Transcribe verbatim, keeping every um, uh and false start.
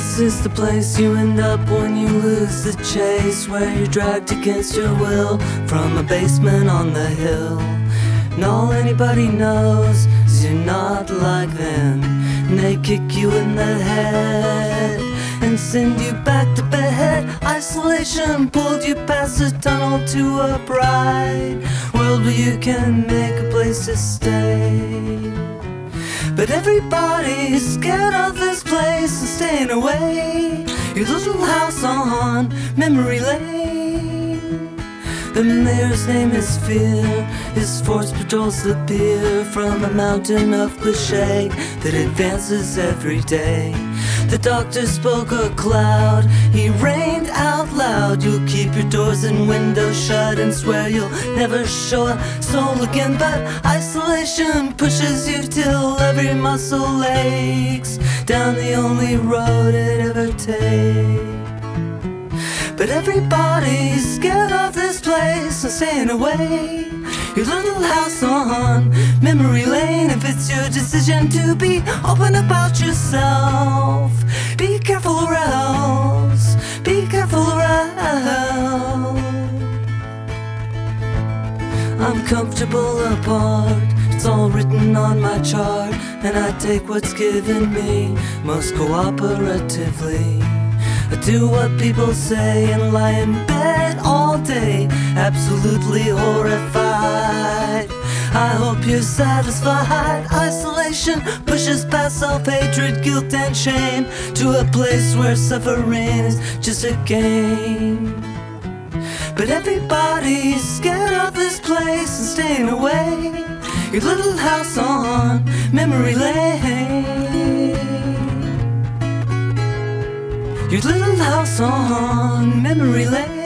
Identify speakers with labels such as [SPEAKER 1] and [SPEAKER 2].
[SPEAKER 1] This is the place you end up when you lose the chase, where you're dragged against your will from a basement on the hill. And all anybody knows is you're not like them, and they kick you in the head and send you back to bed. Isolation pulled you past the tunnel to a bright world where you can make a place to stay. But everybody's scared of this place and staying away. Your little house on memory lane. The mayor's name is Fear. His force patrols the pier from a mountain of cliche that advances every day. The doctor spoke a cloud, he rained out loud. You'll keep your doors and windows shut and swear you'll never show a soul again. But isolation pushes you till every muscle aches down the only road it ever takes. But everybody's scared of this place and staying away. Your little house on memory lane. If it's your decision to be open about yourself, be careful or else, be careful or else. I'm comfortable apart, it's all written on my chart, and I take what's given me most cooperatively. I do what people say and lie in bed all day, absolutely horrified. I hope you're satisfied. Isolation pushes past self-hatred, guilt and shame to a place where suffering is just a game. But everybody's scared of this place and staying away. Your little house on memory lane. Your little house on memory lane.